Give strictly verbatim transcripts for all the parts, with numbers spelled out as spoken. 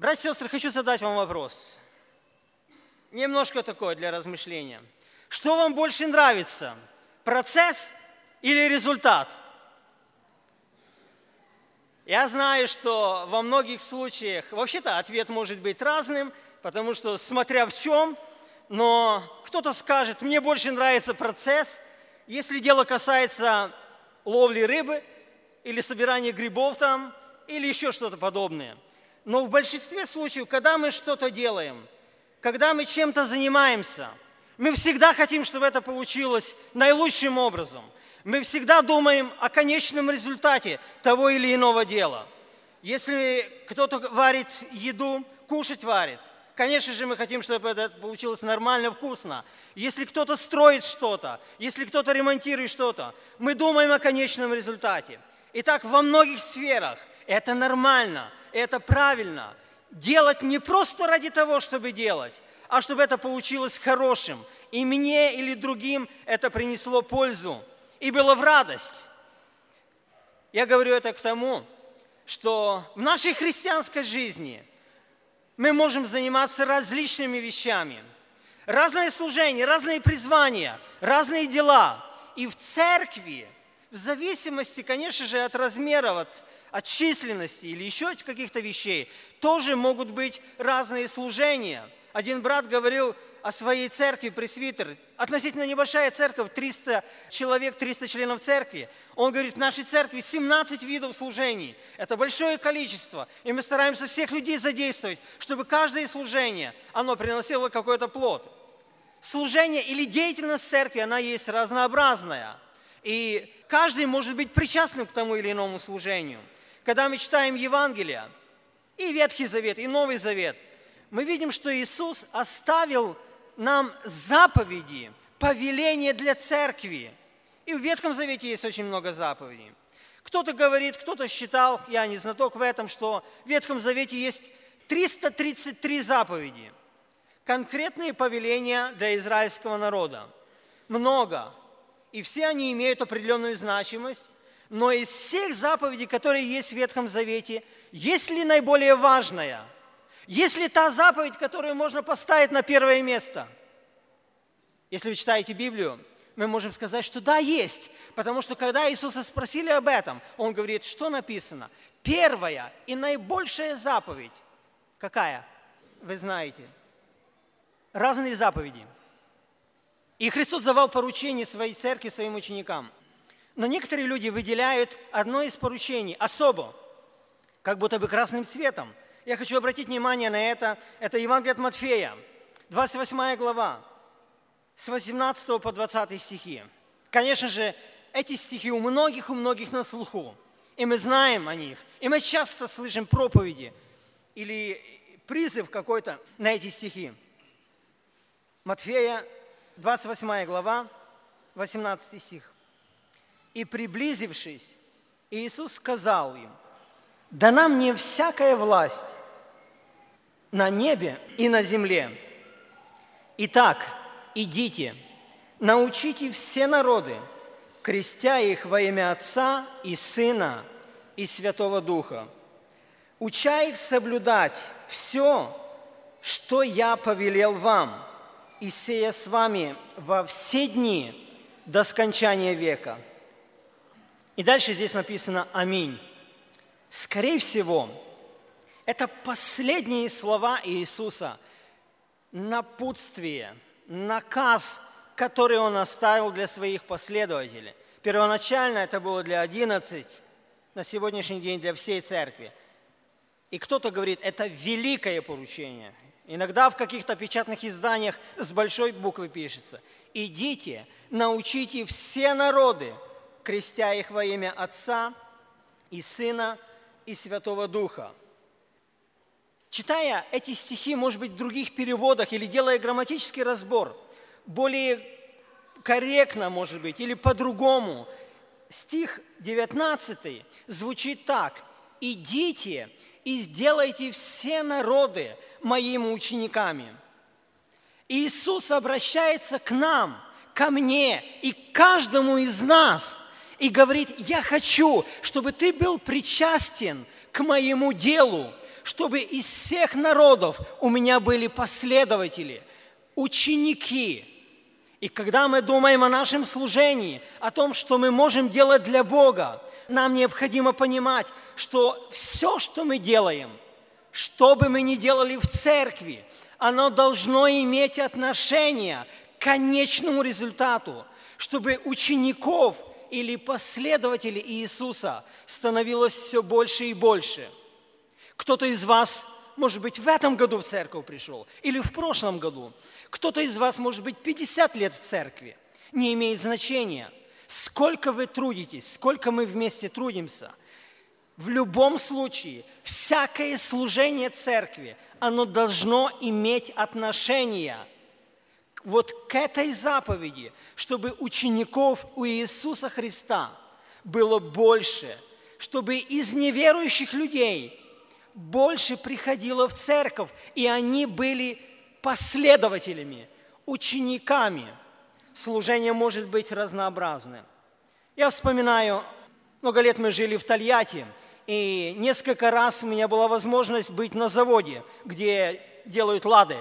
Братья и сестры, хочу задать вам вопрос. Немножко такое для размышления. Что вам больше нравится? Процесс или результат? Я знаю, что во многих случаях, вообще-то ответ может быть разным, потому что смотря в чем, но кто-то скажет, мне больше нравится процесс, если дело касается ловли рыбы или собирания грибов там, или еще что-то подобное. Но в большинстве случаев, когда мы что-то делаем, когда мы чем-то занимаемся, мы всегда хотим, чтобы это получилось наилучшим образом. Мы всегда думаем о конечном результате того или иного дела. Если кто-то варит еду, кушать варит, конечно же, мы хотим, чтобы это получилось нормально, вкусно. Если кто-то строит что-то, если кто-то ремонтирует что-то, мы думаем о конечном результате. Итак, во многих сферах это нормально, это правильно. Делать не просто ради того, чтобы делать, а чтобы это получилось хорошим. И мне или другим это принесло пользу. И было в радость. Я говорю это к тому, что в нашей христианской жизни мы можем заниматься различными вещами. Разные служения, разные призвания, разные дела. И в церкви, в зависимости, конечно же, от размеров, от, от численности или еще каких-то вещей, тоже могут быть разные служения. Один брат говорил о своей церкви, пресвитер, относительно небольшая церковь, триста человек, триста членов церкви. Он говорит, в нашей церкви семнадцать видов служений. Это большое количество. И мы стараемся всех людей задействовать, чтобы каждое служение, оно приносило какой-то плод. Служение или деятельность церкви, она есть разнообразная. И каждый может быть причастным к тому или иному служению. Когда мы читаем Евангелие, и Ветхий Завет, и Новый Завет, мы видим, что Иисус оставил нам заповеди, повеления для церкви. И в Ветхом Завете есть очень много заповедей. Кто-то говорит, кто-то считал, я не знаток в этом, что в Ветхом Завете есть триста тридцать три заповеди. Конкретные повеления для израильского народа. Много. И все они имеют определенную значимость. Но из всех заповедей, которые есть в Ветхом Завете, есть ли наиболее важная? Есть ли та заповедь, которую можно поставить на первое место? Если вы читаете Библию, мы можем сказать, что да, есть. Потому что когда Иисуса спросили об этом, Он говорит, что написано? Первая и наибольшая заповедь. Какая? Вы знаете. Разные заповеди. И Христос давал поручения своей церкви, своим ученикам. Но некоторые люди выделяют одно из поручений особо, как будто бы красным цветом. Я хочу обратить внимание на это. Это Евангелие от Матфея, двадцать восьмая глава, с восемнадцатого по двадцатый стихи. Конечно же, эти стихи у многих, у многих на слуху. И мы знаем о них. И мы часто слышим проповеди или призыв какой-то на эти стихи. Матфея, двадцать восьмая глава, восемнадцатый стих. «И приблизившись, Иисус сказал им, дана мне всякая власть на небе и на земле. Итак, идите, научите все народы, крестя их во имя Отца и Сына и Святого Духа, уча их соблюдать все, что я повелел вам, и сея с вами во все дни до скончания века». И дальше здесь написано «Аминь». Скорее всего, это последние слова Иисуса, напутствие, наказ, который Он оставил для своих последователей. Первоначально это было для одиннадцати, на сегодняшний день для всей церкви. И кто-то говорит, это великое поручение. Иногда в каких-то печатных изданиях с большой буквы пишется. «Идите, научите все народы, крестя их во имя Отца и Сына и Святого Духа». Читая эти стихи, может быть, в других переводах или делая грамматический разбор, более корректно, может быть, или по-другому, стих девятнадцатый звучит так: «Идите и сделайте все народы моими учениками». Иисус обращается к нам, ко мне и к каждому из нас и говорит: «Я хочу, чтобы ты был причастен к моему делу, чтобы из всех народов у меня были последователи, ученики. И когда мы думаем о нашем служении, о том, что мы можем делать для Бога, нам необходимо понимать, что все, что мы делаем, что бы мы ни делали в церкви, оно должно иметь отношение к конечному результату, чтобы учеников или последователей Иисуса становилось все больше и больше. Кто-то из вас, может быть, в этом году в церковь пришел или в прошлом году. Кто-то из вас, может быть, пятьдесят лет в церкви. Не имеет значения, сколько вы трудитесь, сколько мы вместе трудимся. В любом случае, всякое служение церкви, оно должно иметь отношение вот к этой заповеди, чтобы учеников у Иисуса Христа было больше, чтобы из неверующих людей больше приходило в церковь, и они были последователями, учениками. Служение может быть разнообразным. Я вспоминаю, много лет мы жили в Тольятти, и несколько раз у меня была возможность быть на заводе, где делают лады.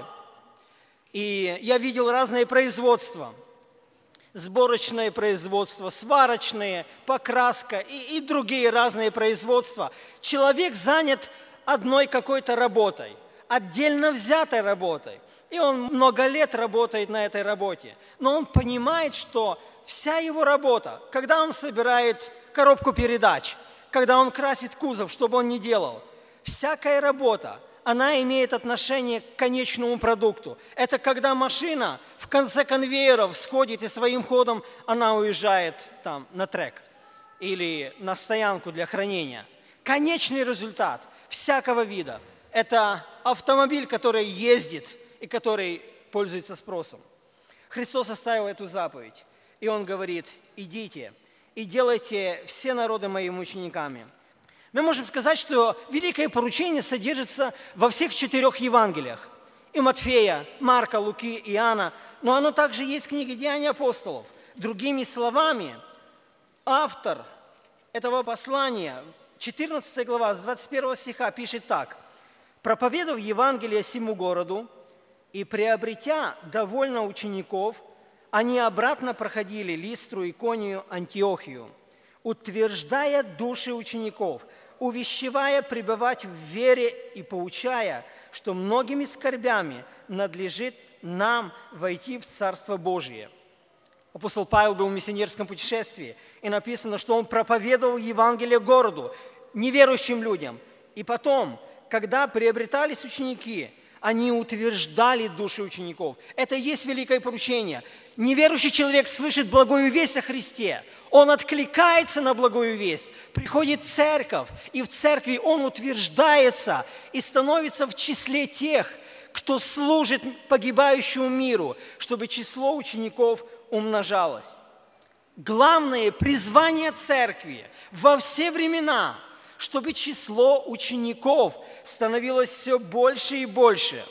И я видел разные производства. Сборочное производство, сварочные, покраска и, и другие разные производства. Человек занят одной какой-то работой, отдельно взятой работой. И он много лет работает на этой работе. Но он понимает, что вся его работа, когда он собирает коробку передач, когда он красит кузов, что бы он ни делал, всякая работа, она имеет отношение к конечному продукту. Это когда машина в конце конвейера сходит и своим ходом она уезжает там на трек или на стоянку для хранения. Конечный результат всякого вида – это автомобиль, который ездит и который пользуется спросом. Христос оставил эту заповедь, и Он говорит: идите и делайте все народы моими учениками. Мы можем сказать, что великое поручение содержится во всех четырех Евангелиях. И Матфея, Марка, Луки, Иоанна, но оно также есть в книге «Деяния апостолов». Другими словами, автор этого послания, четырнадцатая глава, с двадцать первого стиха, пишет так: «Проповедав Евангелие сему городу и приобретя довольно учеников, они обратно проходили Листру, Иконию, Антиохию, утверждая души учеников, увещевая пребывать в вере и поучая, что многими скорбями надлежит нам войти в Царство Божие». Апостол Павел был в миссионерском путешествии, и написано, что он проповедовал Евангелие городу, неверующим людям. И потом, когда приобретались ученики, они утверждали души учеников. Это и есть великое поручение. Неверующий человек слышит благую весть о Христе. Он откликается на благую весть, приходит в церковь, и в церкви он утверждается и становится в числе тех, кто служит погибающему миру, чтобы число учеников умножалось. Главное призвание церкви во все времена, чтобы число учеников становилось все больше и больше.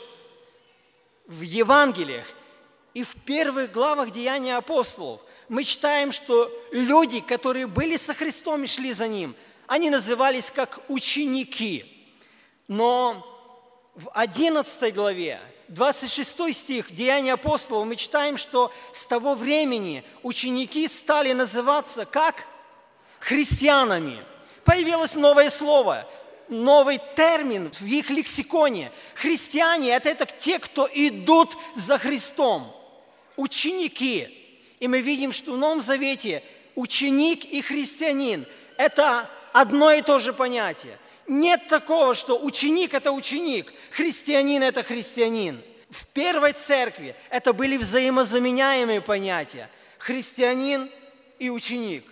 В Евангелиях и в первых главах Деяний апостолов мы читаем, что люди, которые были со Христом и шли за Ним, они назывались как ученики. Но в одиннадцатой главе, двадцать шестой стих Деяний апостолов, мы читаем, что с того времени ученики стали называться как христианами. Появилось новое слово, новый термин в их лексиконе. Христиане – это, это те, кто идут за Христом. Ученики. И мы видим, что в Новом Завете ученик и христианин – это одно и то же понятие. Нет такого, что ученик – это ученик, христианин – это христианин. В первой церкви это были взаимозаменяемые понятия – христианин и ученик.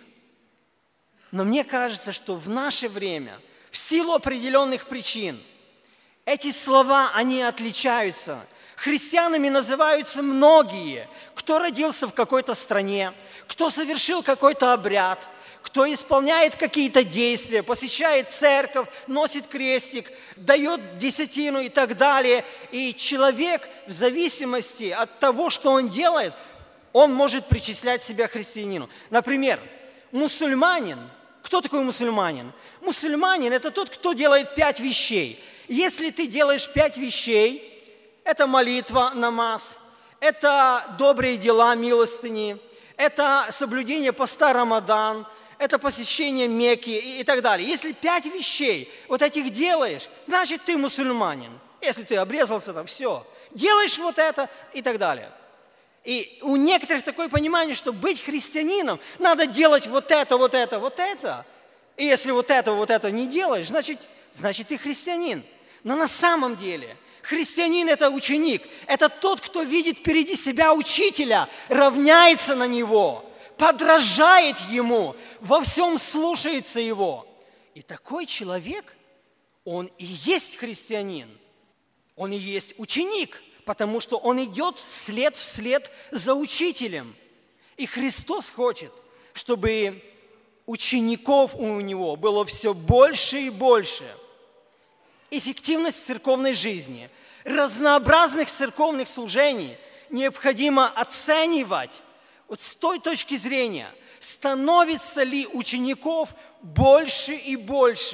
Но мне кажется, что в наше время, в силу определенных причин, эти слова, они отличаются. Христианами называются многие, кто родился в какой-то стране, кто совершил какой-то обряд, кто исполняет какие-то действия, посещает церковь, носит крестик, дает десятину и так далее. И человек в зависимости от того, что он делает, он может причислять себя к христианину. Например, мусульманин. Кто такой мусульманин? Мусульманин – это тот, кто делает пять вещей. Если ты делаешь пять вещей, это молитва, намаз, это добрые дела, милостыни, это соблюдение поста Рамадан, это посещение Мекки и так далее. Если пять вещей вот этих делаешь, значит, ты мусульманин. Если ты обрезался, там все. Делаешь вот это и так далее. И у некоторых такое понимание, что быть христианином, надо делать вот это, вот это, вот это. И если вот это, вот это не делаешь, значит, значит ты христианин. Но на самом деле христианин – это ученик. Это тот, кто видит впереди себя учителя, равняется на него, подражает ему, во всем слушается его. И такой человек, он и есть христианин. Он и есть ученик, потому что он идет след вслед за учителем. И Христос хочет, чтобы учеников у него было все больше и больше. Эффективность церковной жизни, разнообразных церковных служений необходимо оценивать вот с той точки зрения, становится ли учеников больше и больше.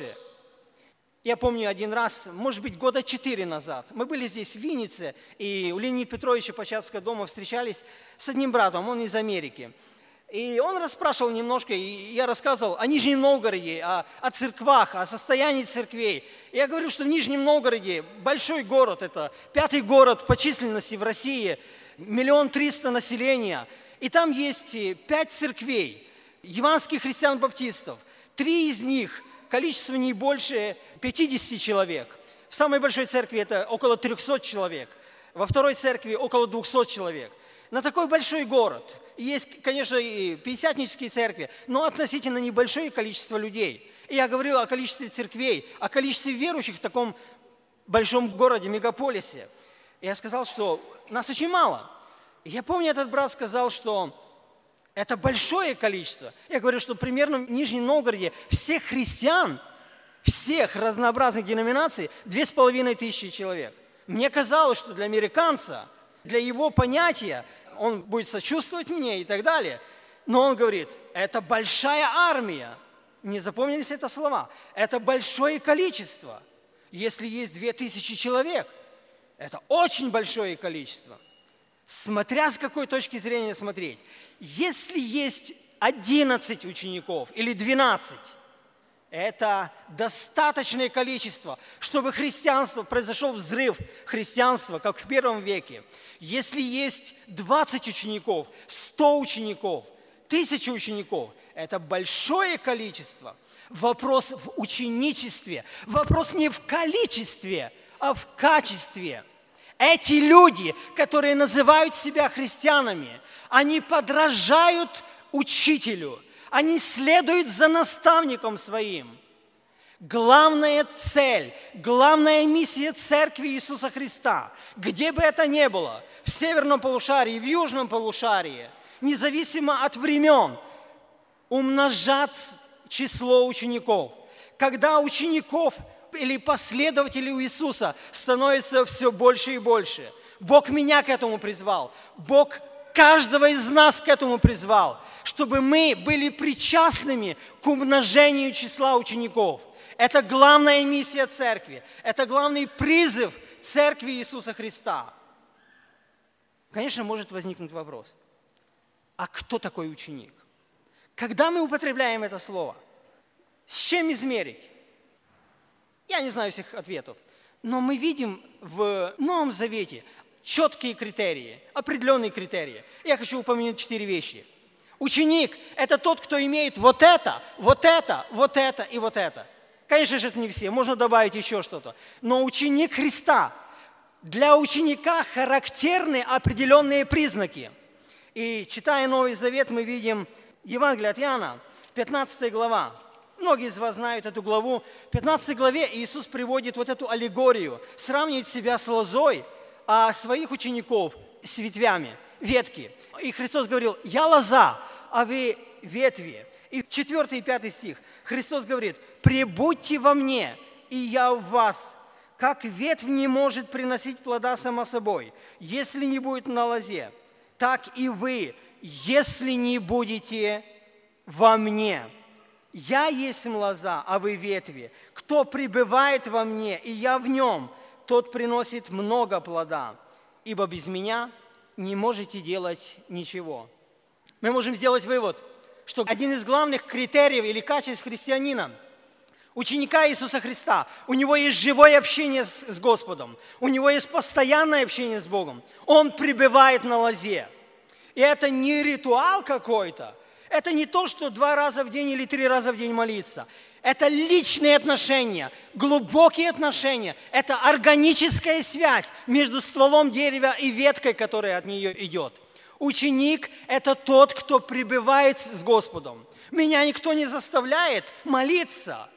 Я помню один раз, может быть, года четыре назад, мы были здесь, в Виннице, и у Леонида Петровича Почапского дома встречались с одним братом, он из Америки. И он расспрашивал немножко, и я рассказывал о Нижнем Новгороде, о, о церквах, о состоянии церквей. И я говорю, что в Нижнем Новгороде большой город, это пятый город по численности в России, миллион триста населения. И там есть пять церквей, евангельских христиан-баптистов. Три из них, количество не больше пятидесяти человек. В самой большой церкви это около трехсот человек. Во второй церкви около двухсот человек. На такой большой город. Есть, конечно, и пятидесятнические церкви, но относительно небольшое количество людей. И я говорил о количестве церквей, о количестве верующих в таком большом городе, мегаполисе. И я сказал, что нас очень мало. И я помню, этот брат сказал, что это большое количество. Я говорю, что примерно в Нижнем Новгороде всех христиан, всех разнообразных деноминаций две с половиной тысячи человек. Мне казалось, что для американца, для его понятия, он будет сочувствовать мне и так далее. Но он говорит, это большая армия. Не запомнились это слова? Это большое количество. Если есть две тысячи человек, это очень большое количество. Смотря с какой точки зрения смотреть. Если есть одиннадцать учеников или двенадцать, это достаточное количество, чтобы христианство, произошел взрыв христианства, как в первом веке. Если есть двадцать учеников, сто учеников, тысяча учеников, это большое количество. Вопрос в ученичестве, вопрос не в количестве, а в качестве. Эти люди, которые называют себя христианами, они подражают учителю, они следуют за наставником своим. Главная цель, главная миссия Церкви Иисуса Христа, где бы это ни было, в северном полушарии, в южном полушарии, независимо от времен, умножать число учеников. Когда учеников или последователей у Иисуса становится все больше и больше. Бог меня к этому призвал. Бог каждого из нас к этому призвал, чтобы мы были причастными к умножению числа учеников. Это главная миссия Церкви. Это главный призыв Церкви Иисуса Христа. Конечно, может возникнуть вопрос. А кто такой ученик? Когда мы употребляем это слово, с чем измерить? Я не знаю всех ответов, но мы видим в Новом Завете четкие критерии, определенные критерии. Я хочу упомянуть четыре вещи. Ученик – это тот, кто имеет вот это, вот это, вот это и вот это. Конечно же, это не все, можно добавить еще что-то. Но ученик Христа, для ученика характерны определенные признаки. И читая Новый Завет, мы видим Евангелие от Иоанна, пятнадцатая глава. Многие из вас знают эту главу. В пятнадцатой главе Иисус приводит вот эту аллегорию, сравнивает себя с лозой, а своих учеников с ветвями, ветки. И Христос говорил, я лоза, а вы ветви. И четвертый и пятый стих Христос говорит, пребудьте во мне, и я в вас. Как ветвь не может приносить плода сама собой, если не будет на лозе, так и вы, если не будете во мне. Я есть лоза, а вы ветви. Кто пребывает во мне, и я в нем, тот приносит много плода, ибо без меня не можете делать ничего». Мы можем сделать вывод, что один из главных критериев или качеств христианина, ученика Иисуса Христа, у него есть живое общение с, с Господом, у него есть постоянное общение с Богом. Он пребывает на лозе. И это не ритуал какой-то, это не то, что два раза в день или три раза в день молиться. Это личные отношения, глубокие отношения. Это органическая связь между стволом дерева и веткой, которая от нее идет. Ученик – это тот, кто пребывает с Господом. Меня никто не заставляет молиться.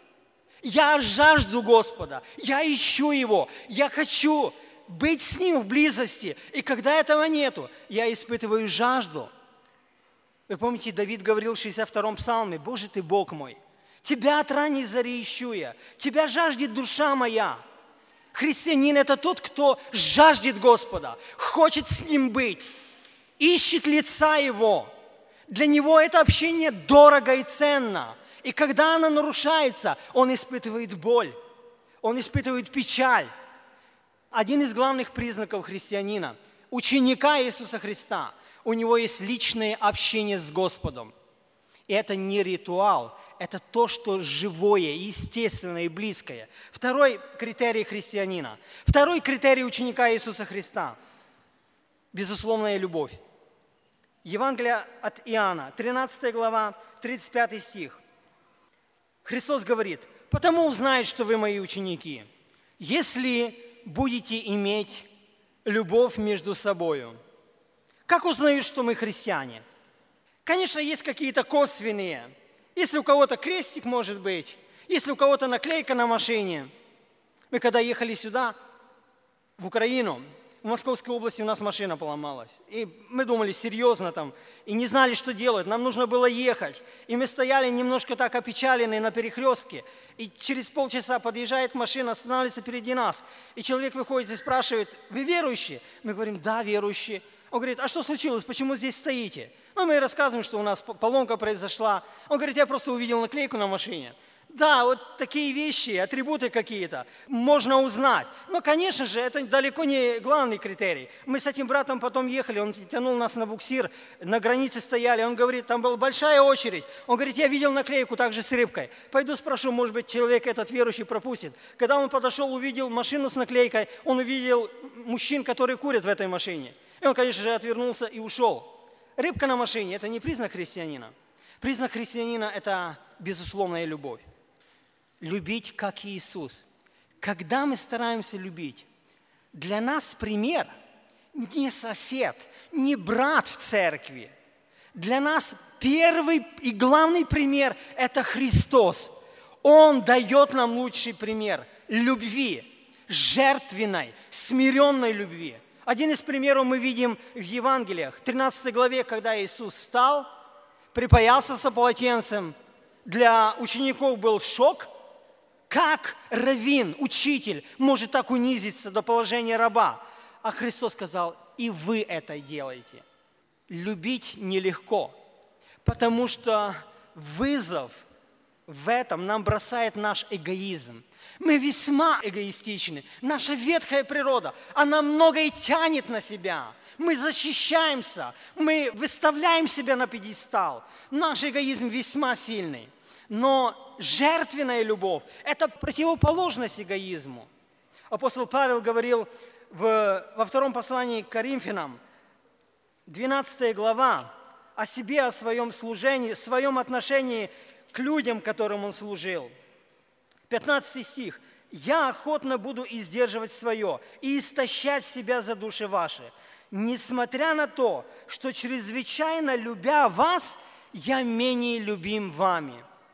Я жажду Господа, я ищу Его, я хочу быть с Ним в близости. И когда этого нету, я испытываю жажду. Вы помните, Давид говорил в шестьдесят втором псалме: «Боже ты, Бог мой, Тебя от ранней зари ищу я, Тебя жаждет душа моя». Христианин – это тот, кто жаждет Господа, хочет с Ним быть, ищет лица Его. Для него это общение дорого и ценно. И когда оно нарушается, он испытывает боль, он испытывает печаль. Один из главных признаков христианина, ученика Иисуса Христа, у него есть личное общение с Господом. И это не ритуал, это то, что живое, естественное и близкое. Второй критерий христианина, второй критерий ученика Иисуса Христа – безусловная любовь. Евангелие от Иоанна, тринадцатая глава, тридцать пятый стих. Христос говорит: «Потому узнают, что вы мои ученики, если будете иметь любовь между собою». Как узнают, что мы христиане? Конечно, есть какие-то косвенные. Если у кого-то крестик, может быть, если у кого-то наклейка на машине. Мы когда ехали сюда, в Украину, в Московской области у нас машина поломалась. И мы думали, серьезно там, и не знали, что делать. Нам нужно было ехать. И мы стояли немножко так опечаленные на перекрестке. И через полчаса подъезжает машина, останавливается впереди нас. И человек выходит и спрашивает: «Вы верующие?» Мы говорим: «Да, верующие». Он говорит: «А что случилось? Почему здесь стоите?» Ну, мы рассказываем, что у нас поломка произошла. Он говорит: «Я просто увидел наклейку на машине». Да, вот такие вещи, атрибуты какие-то можно узнать. Но, конечно же, это далеко не главный критерий. Мы с этим братом потом ехали, он тянул нас на буксир, на границе стояли. Он говорит, там была большая очередь. Он говорит: «Я видел наклейку также с рыбкой. Пойду спрошу, может быть, человек этот верующий пропустит». Когда он подошел, увидел машину с наклейкой, он увидел мужчин, которые курят в этой машине. И он, конечно же, отвернулся и ушел. Рыбка на машине – это не признак христианина. Признак христианина – это безусловная любовь. Любить, как Иисус. Когда мы стараемся любить, для нас пример не сосед, не брат в церкви. Для нас первый и главный пример – это Христос. Он дает нам лучший пример любви, жертвенной, смиренной любви. Один из примеров мы видим в Евангелиях, в тринадцатой главе, когда Иисус встал, припоясался полотенцем. Для учеников был шок. Как раввин, учитель, может так унизиться до положения раба? А Христос сказал: и вы это делаете. Любить нелегко, потому что вызов в этом нам бросает наш эгоизм. Мы весьма эгоистичны. Наша ветхая природа, она многое тянет на себя. Мы защищаемся, мы выставляем себя на пьедестал. Наш эгоизм весьма сильный. Но жертвенная любовь – это противоположность эгоизму. Апостол Павел говорил в, во втором послании к Коринфянам, двенадцатая глава, о себе, о своем служении, своем отношении к людям, которым он служил. пятнадцатый стих. «Я охотно буду издерживать свое и истощать себя за души ваши, несмотря на то, что чрезвычайно любя вас, я менее любим вами».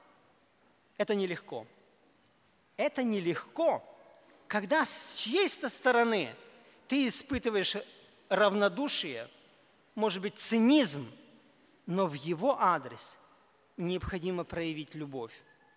Это нелегко. Это нелегко, когда с чьей-то стороны ты испытываешь равнодушие, может быть, цинизм, но в его адрес необходимо проявить любовь.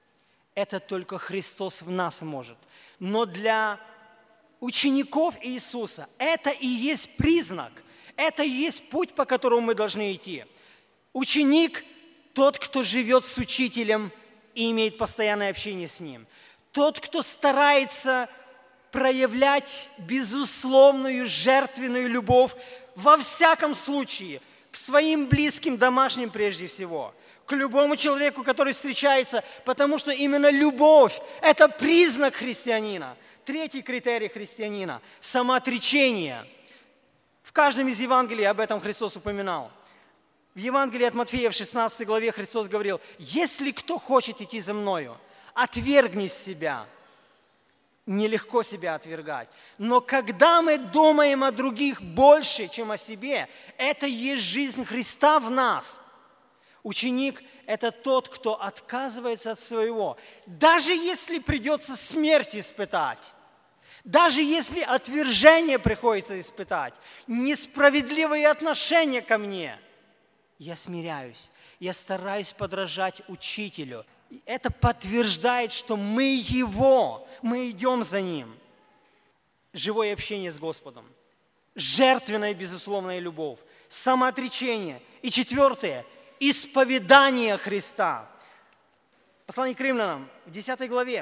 Это только Христос в нас может. Но для учеников Иисуса это и есть признак, это и есть путь, по которому мы должны идти. Ученик – тот, кто живет с учителем и имеет постоянное общение с Ним. Тот, кто старается проявлять безусловную жертвенную любовь во всяком случае, к своим близким, домашним прежде всего, к любому человеку, который встречается, потому что именно любовь – это признак христианина. Третий критерий христианина – самоотречение. В каждом из Евангелий об этом Христос упоминал. В Евангелии от Матфея в шестнадцатой главе Христос говорил: «Если кто хочет идти за Мною, отвергни себя». Нелегко себя отвергать. Но когда мы думаем о других больше, чем о себе, это и есть жизнь Христа в нас. Ученик – это тот, кто отказывается от своего. Даже если придется смерть испытать, даже если отвержение приходится испытать, несправедливые отношения ко мне, я смиряюсь, я стараюсь подражать учителю. Это подтверждает, что мы Его, мы идем за Ним. Живое общение с Господом, жертвенная безусловная любовь, самоотречение. И четвертое – исповедание Христа. Послание к Римлянам в десятой главе,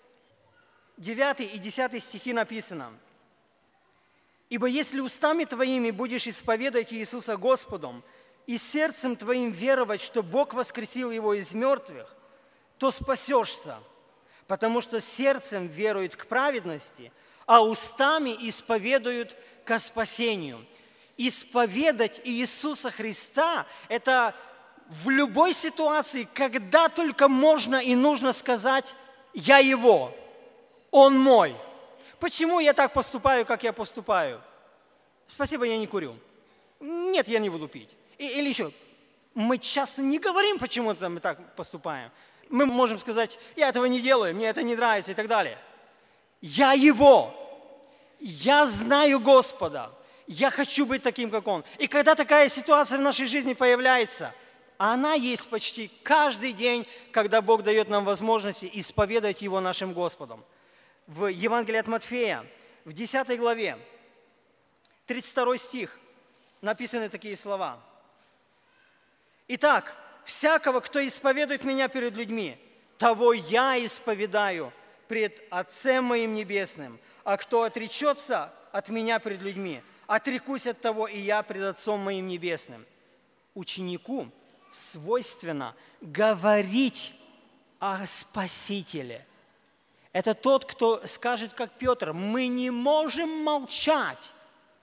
девятый и десятый стихи написано: «Ибо если устами твоими будешь исповедать Иисуса Господом и сердцем твоим веровать, что Бог воскресил Его из мертвых, то спасешься, потому что сердцем веруют к праведности, а устами исповедуют ко спасению». Исповедать Иисуса Христа – это в любой ситуации, когда только можно и нужно сказать: «Я Его, Он мой». Почему я так поступаю, как я поступаю? Спасибо, я не курю. Нет, я не буду пить. И, или еще, мы часто не говорим, почему мы так поступаем. Мы можем сказать: я этого не делаю, мне это не нравится и так далее. Я Его, я знаю Господа, я хочу быть таким, как Он. И когда такая ситуация в нашей жизни появляется, а она есть почти каждый день, когда Бог дает нам возможность исповедать Его нашим Господом. В Евангелии от Матфея, в десятой главе, тридцать второй стих, написаны такие слова: «Итак, всякого, кто исповедует Меня перед людьми, того я исповедаю пред Отцем Моим Небесным, а кто отречется от Меня пред людьми, отрекусь от того и я пред Отцом Моим Небесным». Ученику свойственно говорить о Спасителе. Это тот, кто скажет, как Петр: мы не можем молчать.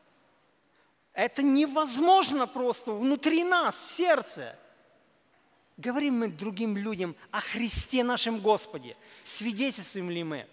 Это невозможно просто внутри нас, в сердце. Говорим мы другим людям о Христе нашем Господе. Свидетельствуем ли мы?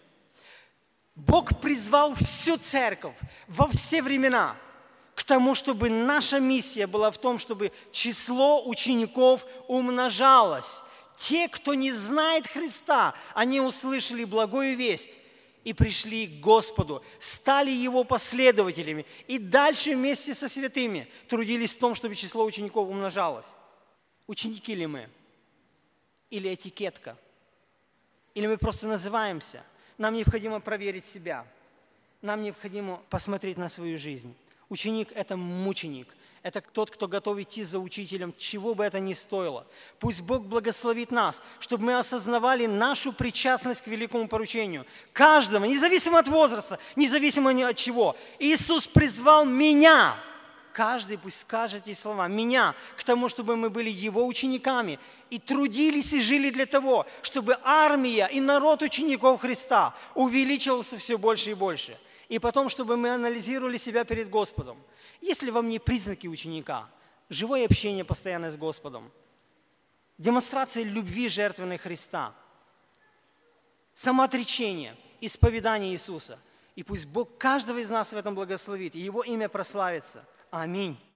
Бог призвал всю церковь во все времена к тому, чтобы наша миссия была в том, чтобы число учеников умножалось. Те, кто не знает Христа, они услышали благую весть и пришли к Господу, стали Его последователями и дальше вместе со святыми трудились в том, чтобы число учеников умножалось. Ученики ли мы? Или этикетка? Или мы просто называемся? Нам необходимо проверить себя. Нам необходимо посмотреть на свою жизнь. Ученик – это мученик. Это тот, кто готов идти за учителем, чего бы это ни стоило. Пусть Бог благословит нас, чтобы мы осознавали нашу причастность к великому поручению. Каждого, независимо от возраста, независимо от чего. Иисус призвал меня. Каждый пусть скажет эти слова. Меня к тому, чтобы мы были Его учениками и трудились и жили для того, чтобы армия и народ учеников Христа увеличивался все больше и больше. И потом, чтобы мы анализировали себя перед Господом. Если во мне признаки ученика, живое общение постоянно с Господом, демонстрация любви жертвенной Христа, самоотречение, исповедание Иисуса. И пусть Бог каждого из нас в этом благословит, и Его имя прославится. Аминь.